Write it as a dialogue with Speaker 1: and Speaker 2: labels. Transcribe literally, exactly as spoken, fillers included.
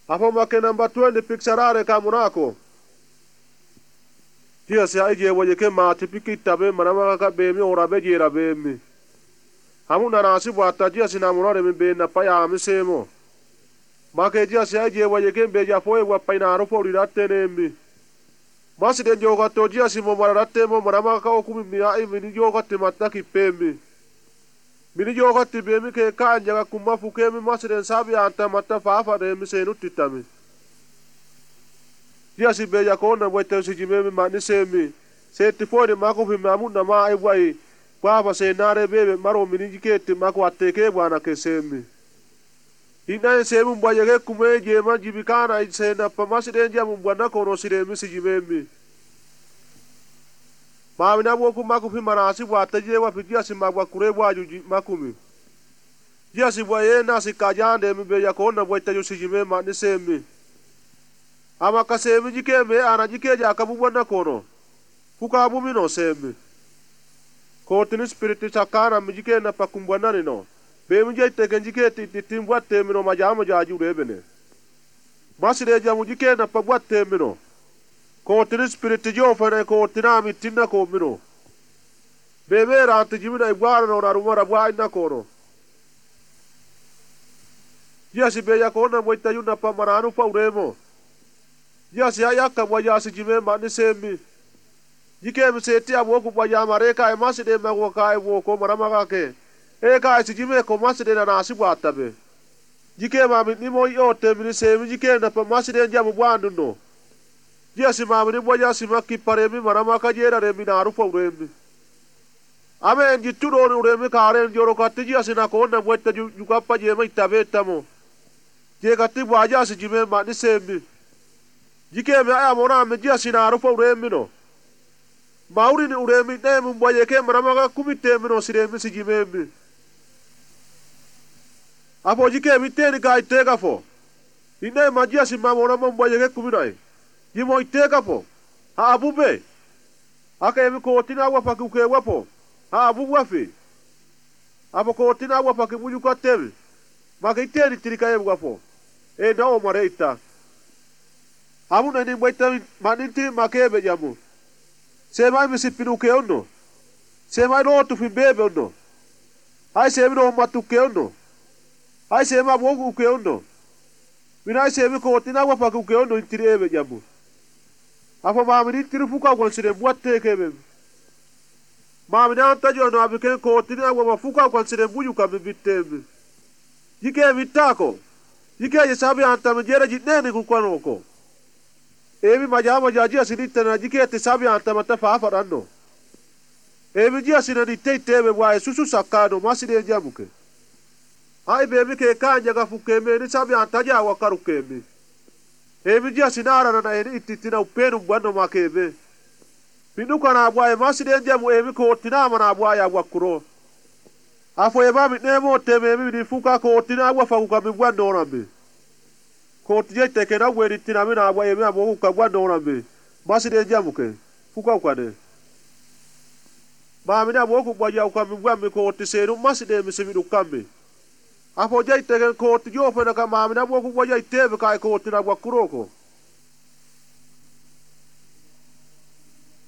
Speaker 1: Hapo make namba twenty picturare kamunako. Dia si aije wajeke ma tipiki tabe manama ka bemi orabe jera bemi. Hamu na nasi wata dia si namunare mi be na paya amisemo. Make dia si aije wajeke beja foe wa paina arufo rirate nemi. Masi den joga to dia si mo marate mo manama ka okumi mi ai mi joga te mataki pemi. Mini joga te bemi ke ka anja kuma fuke mi masi den sabi anta mata fafa de mi se nutitami. Dia si beja kona wete si jimemi mani semi. Se te fode mako fi mamuna ma ai wai. Kwa se nare bebe maro mini jikete mako ateke wana ke semi. Ina semi mbaje ke kume jema jibikana se na pamasi den jamu bwana kono si de mi si jimemi. Mami na woku mako fi marasi wata je wa fi dia si magwa kure waju makumi. Dia si waye na si kajande mi beja kona wete yo si jimemi mani semi. Ama kasemi jike me ana jike ja kabubwana kono. Kuka abumi no semi. Kotini spiriti sakana mi jike na pakumbwana ni no. Be mi jai teken jike ti timbwa temi no majama jaju rebene. Masire ja mu jike na pabwa temi no. Kotini spiriti jo fane kotina mi tinna ko mi no. Bebe ranti jimina igwara no narumara bwa ina kono. Jasi beja kona moita yuna pamaranu pa uremo. Yasi ayaka wajasi jime mani semi. Jike mseti ya woku wajama reka e maside magwaka e woko maramaka ke. Eka isi jime ko maside na nasi watabe. Jike mami nimo yote mini semi jike na pa maside njamu wandu no. Yasi mami ni wajasi maki paremi maramaka jera remi na arufa uremi. Ame enji tudoni uremi kare njoro kati jasi na kona mweta jukapa jema itabeta mo. Jekati wajasi jime mani semi. Jike me aya mona me jia sina arufa uremi no. Mauri ni uremi ne mumbaye ke maramaga kumite me no siremi si jimemi. Apo jike mi teni ka iteka fo. Ine ma jia si mamona mumbaye ke kuminai. Jimo iteka fo. Ha abube. Aka emi kotina wapa kuke wapo. Ha abubu wafi. Apo kotina wapa kibuju kwa temi. Maka iteni tirika emu wafo. E na o mareita. Amu na ni mweta maninti makebe jamu. Semai misipinu ke ono. Semai no tu bebe ono. Ai semi no matu ke ono. Ai sema wogu ke ono. Mina semi ko tina wa pa ke ono intiri ebe jamu. Afa mami ni tiri fuka kwa sire buate kebe. Mami na antajo no abike ko tina wa fuka kwa sire buju ka bibitebe. Jike vitako. Jike ye sabi anta mjera jitneni kukwanoko. Ebi majama jajia sinita na jike te sabi anta mata fafa rando. Ebi jia sinani te tebe wa susu sakano maside jamuke. Ai bebi ke kanja gafuke me ni sabi anta ja wakaruke me. Ebi jia sinara na eni ititina upenu mbwano makebe. Pinuka na abwae maside jamu ebi ko tinama na abwae wakuro. Afo eba mitnemo teme ebi nifuka ko tina wafakuka mbwano orambe. Kotije teke na weri tina mina abwa yeme abo ka gwa dona be maside jamuke fuka ukade ma mina abo ku gwa ya ka mi gwa mi ko tiseru maside mi semi dukambe apo jai teke ko tijo fe na ka ma mina abo ku gwa ya tebe ka ko tina gwa kuroko